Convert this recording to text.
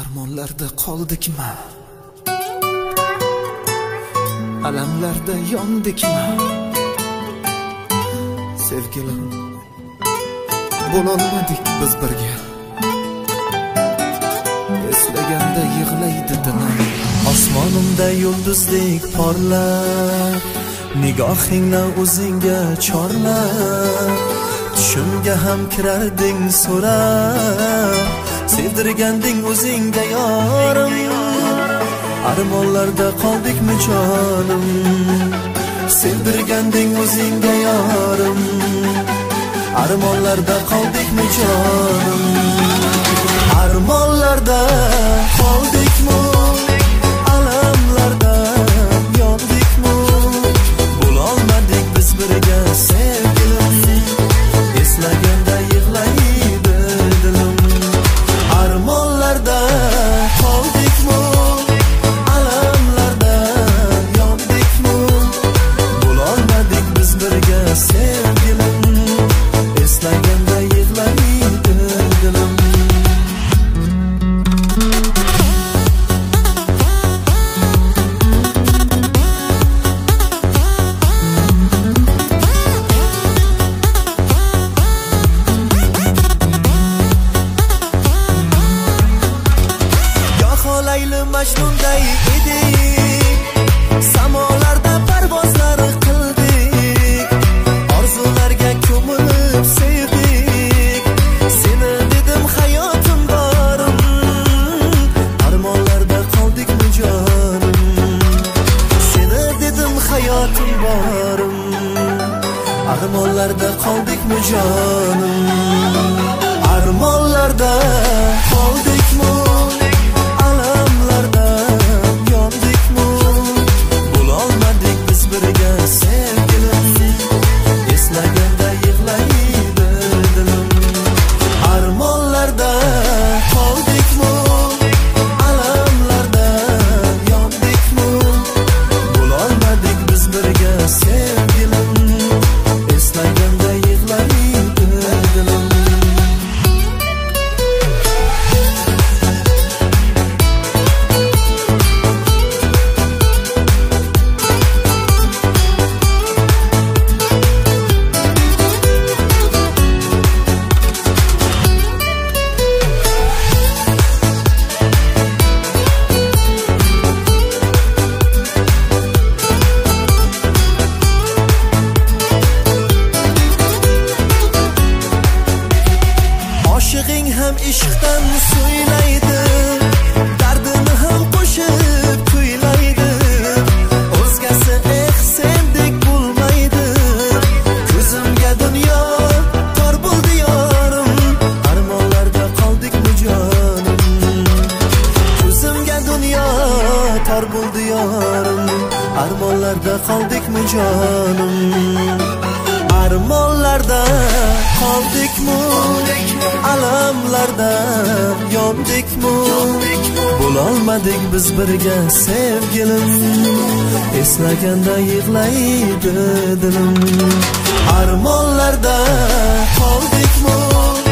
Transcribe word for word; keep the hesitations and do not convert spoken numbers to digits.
Armonlarda qoldikmi? Alamlarda yondikmi? Sevgilim, bo'lolmadik biz birga. Eslaganda yig'laydi dilim. Osmonimda yulduzdek porlar, nigohingni o'zingga chorlar. Tushimga ham kirarding so'rab, sevdirganding o'zingga yorim. Armonlarda qoldikmi jonim, sevdirganding o'zingga yorim. Armonlarda qoldikmi jonim, armonlarda qoldikmi, alamlarda yondikmi, bo'lolmadik biz birga sevgilim. Eslaganda yig'laydi dilim. Armonlarda qoldikmi, alamlarda yondikmi, bo'lolmadik biz birga sevgilim. Eslaganda yig'laydi dilim. Layli Majnunday edik, samolarda parvozlar qildik, orzularga ko'milib sevdik. Seni dedim hayotim borim, armonlarda qoldikmi jonim. Seni dedim hayotim borim, armonlarda qoldikmi jonim. Armonlarda qoldikmi, alamlarda yondikmi, bo'lolmadik biz birga sevgilim. Eslaganda yig'laydi dilim. Armonlarda qoldikmi, alamlarda yondikmi, bo'lolmadik biz birga sevgilim. Eslaganda yig'laydi dilim. Oshig'ing ham ishqdan so'ylaydi, dardini ham qo'shib kuylaydi. O'zgasi eh sendek bo'lmaydi, ko'zimga dunyo tor bo'ldi yorim. Armonlarda qoldikmi jonim, ko'zimga dunyo tor bo'ldi yorim. Armonlarda qoldikmi jonim, armonlarda qoldikmi, alamlarda yondikmi, bo'lolmadik biz birga sevgilim. Eslaganda yig'laydi dilim. Armonlarda qoldikmi,